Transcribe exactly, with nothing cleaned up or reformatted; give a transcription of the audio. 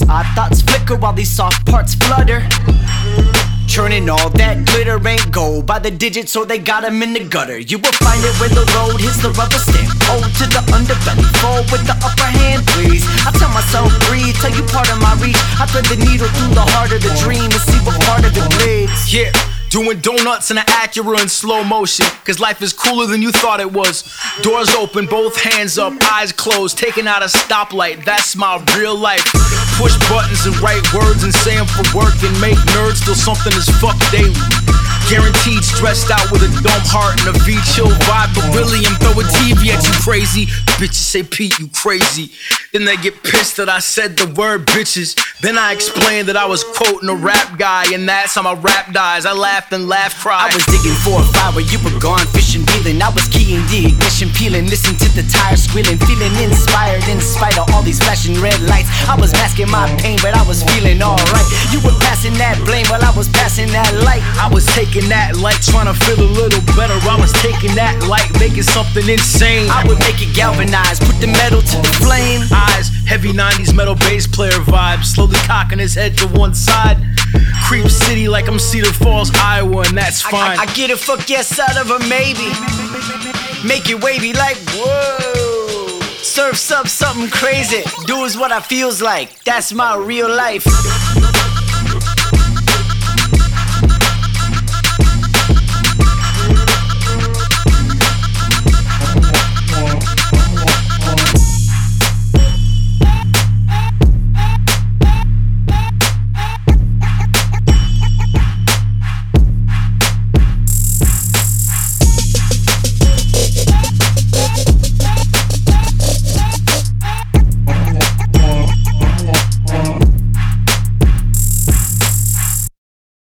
Our thoughts flicker while these soft parts flutter. Churning all that glitter ain't gold by the digits, so they got 'em in the gutter. You will find it where the road hits the rubber stamp. Hold to the underbelly, fall with the upper hand, please. I tell myself breathe, tell you part of my reach. I thread the needle through the heart of the dream and see what part of it bleeds. Yeah, doing donuts in an Acura in slow motion, cause life is cooler than you thought it was. Doors open, both hands up, eyes closed, taking out a stoplight, that's my real life. Push buttons and write words and say 'em for work and make nerds feel something as fuck daily. Guaranteed stressed out with a dumb heart and a V-chill vibe, but really I'm throwing T V at you crazy. Bitches say, Pete, you crazy. Then they get pissed that I said the word bitches. Then I explained that I was quoting a rap guy, and that's how my rap dies. I laughed and laughed, cried. I was digging for a fire where you were gone, fishing, dealing. I was keying the ignition, peeling, listen to the tires squealing, feeling inspired in spite of all these flashing red lights. I was masking my pain, but I was feeling alright. You were passing that blame while I was passing that light. I was taking that light, trying to feel a little better. I was taking that light, making something insane. I would make it galvanize, put the metal to the flame. Eyes, heavy nineties metal bass player vibe, slowly cocking his head to one side. Creep City like I'm Cedar Falls, Iowa, and that's fine. I, I, I get a fuck yes out of a maybe. Make it wavy like whoa. Surfs up something crazy. Do is what I feels like. That's my real life.